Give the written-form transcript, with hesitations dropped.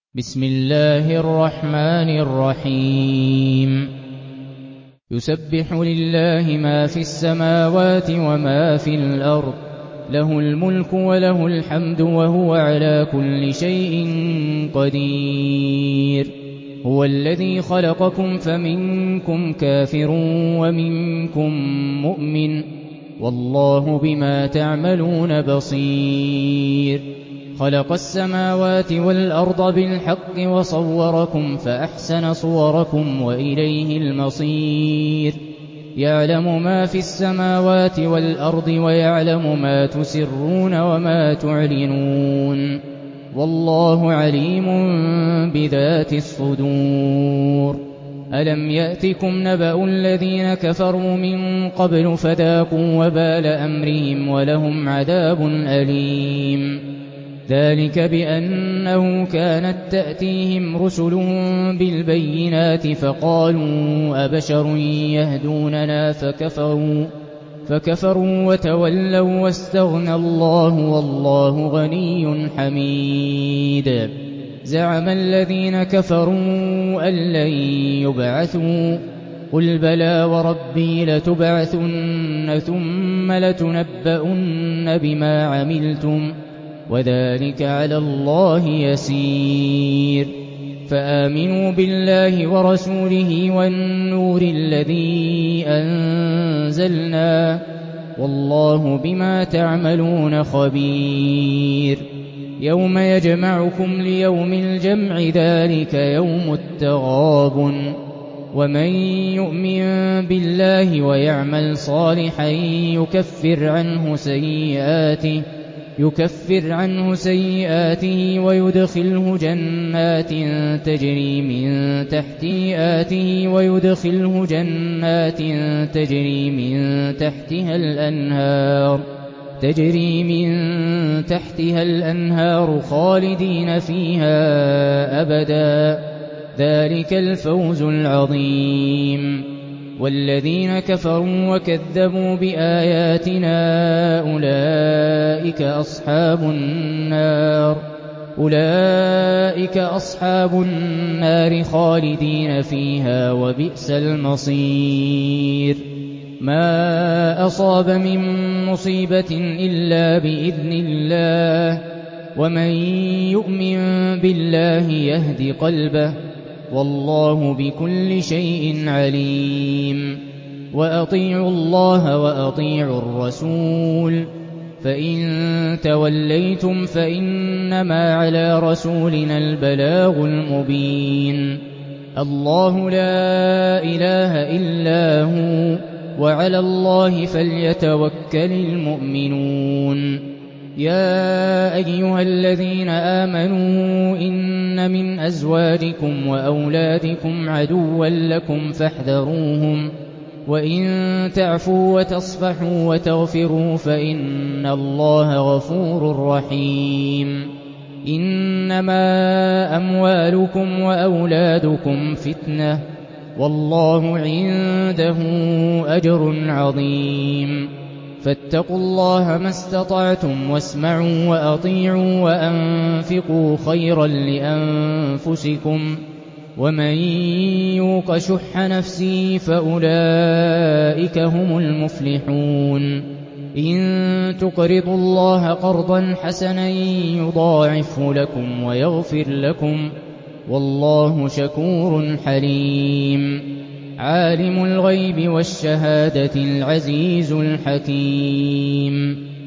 بسم الله الرحمن الرحيم يسبح لله ما في السماوات وما في الأرض له الملك وله الحمد وهو على كل شيء قدير هو الذي خلقكم فمنكم كافر ومنكم مؤمن والله بما تعملون بصير خلق السماوات والأرض بالحق وصوركم فأحسن صوركم وإليه المصير يعلم ما في السماوات والأرض ويعلم ما تسرون وما تعلنون والله عليم بذات الصدور ألم يأتكم نبأ الذين كفروا من قبل فذاقوا وبال أمرهم ولهم عذاب أليم ذلك بأنه كانت تأتيهم رسلهم بالبينات فقالوا أبشر يهدوننا فكفروا وتولوا واستغنى الله والله غني حميد زعم الذين كفروا أن لن يبعثوا قل بلى وربي لتبعثن ثم لتنبؤن بما عملتم وذلك على الله يسير فآمنوا بالله ورسوله والنور الذي أنزلنا والله بما تعملون خبير يوم يجمعكم ليوم الجمع ذلك يوم التغابن ومن يؤمن بالله ويعمل صالحا يكفر عنه سيئاته ويدخله جنات تجري من تحتها الأنهار خالدين فيها أبدا ذلك الفوز العظيم والذين كفروا وكذبوا بآياتنا أولئك أصحاب النار خالدين فيها وبئس المصير ما أصاب من مصيبة إلا بإذن الله ومن يؤمن بالله يهد قلبه والله بكل شيء عليم وأطيعوا الله وأطيعوا الرسول فإن توليتم فإنما على رسولنا البلاغ المبين الله لا إله إلا هو وعلى الله فليتوكل المؤمنون يا أيها الذين آمنوا إن من أزواجكم وأولادكم عدوا لكم فاحذروهم وإن تعفوا وتصفحوا وتغفروا فإن الله غفور رحيم إنما أموالكم وأولادكم فتنة والله عنده أجر عظيم فاتقوا الله ما استطعتم واسمعوا وأطيعوا وأنفقوا خيرا لأنفسكم ومن يوق شح نفسه فأولئك هم المفلحون إن تقرضوا الله قرضا حسنا يضاعفه لكم ويغفر لكم والله شكور حليم عالم الغيب والشهادة العزيز الحكيم